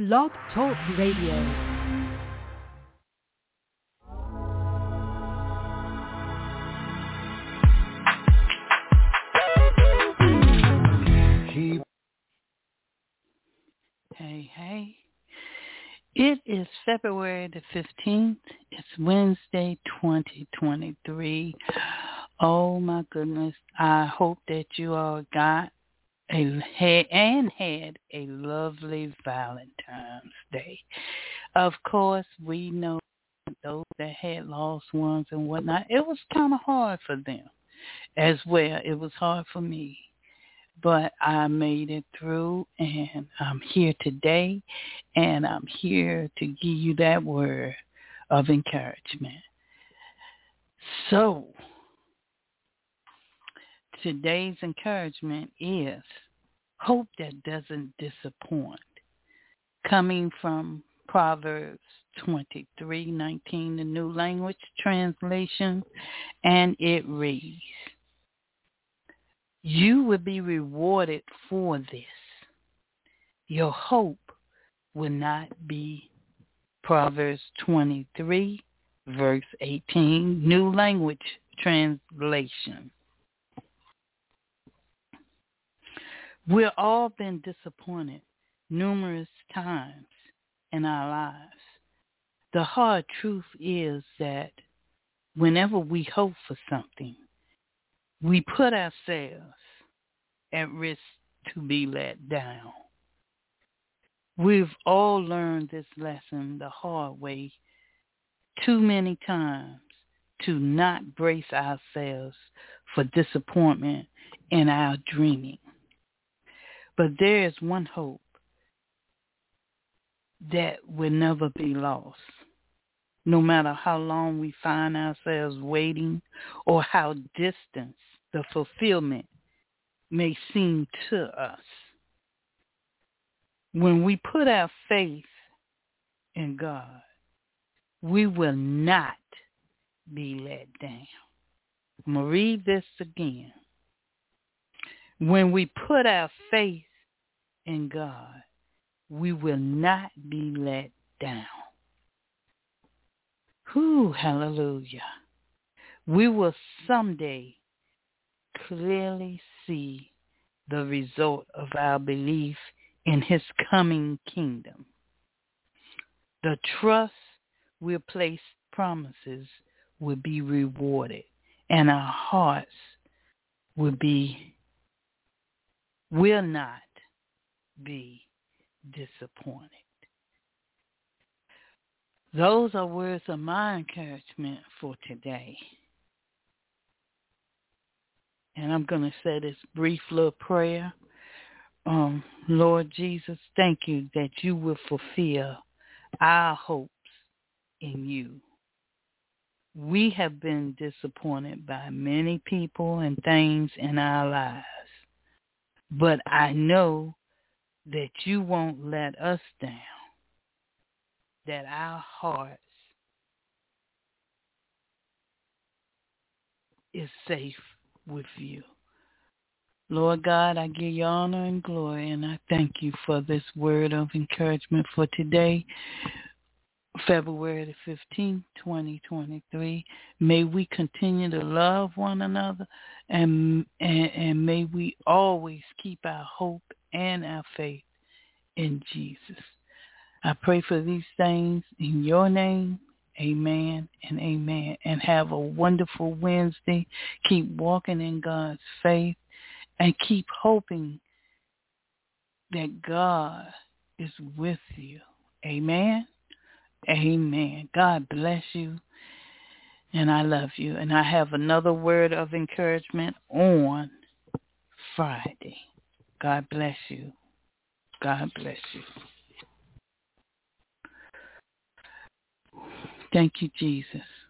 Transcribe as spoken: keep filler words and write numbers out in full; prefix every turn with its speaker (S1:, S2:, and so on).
S1: Blog Talk Radio. Hey, hey. It is February the fifteenth. It's Wednesday, twenty twenty-three. Oh, my goodness. I hope that you all got a had, and had a lovely Valentine's Day. Of course, we know those that had lost ones and whatnot, it was kind of hard for them as well. It was hard for me. But I made it through, and I'm here today, and I'm here to give you that word of encouragement. So, today's encouragement is hope that doesn't disappoint, coming from Proverbs twenty-three nineteen, the New Language Translation, and it reads, "You will be rewarded for this. Your hope will not be." Proverbs twenty-three, verse eighteen, New Language Translation. We've all been disappointed numerous times in our lives. The hard truth is that whenever we hope for something, we put ourselves at risk to be let down. We've all learned this lesson the hard way too many times to not brace ourselves for disappointment in our dreaming. But there is one hope that will never be lost. No matter how long we find ourselves waiting or how distant the fulfillment may seem to us. When we put our faith in God, we will not be let down. I'm going to read this again. When we put our faith in God, we will not be let down. Whew, hallelujah. We will someday clearly see the result of our belief in his coming kingdom. The trust we'll place promises will be rewarded, and our hearts will be will not be disappointed. Those are words of my encouragement for today. And I'm going to say this brief little prayer. Um, Lord Jesus, thank you that you will fulfill our hopes in you. We have been disappointed by many people and things in our lives. But I know that you won't let us down, that our hearts is safe with you. Lord God, I give you honor and glory, and I thank you for this word of encouragement for today, February the fifteenth, twenty twenty-three. May we continue to love one another, and, and, and may we always keep our hope and our faith in Jesus. I pray for these things in your name. Amen and amen. And have a wonderful Wednesday. Keep walking in God's faith. And keep hoping that God is with you. Amen. Amen. God bless you. And I love you. And I have another word of encouragement on Friday. God bless you. God bless you. Thank you, Jesus.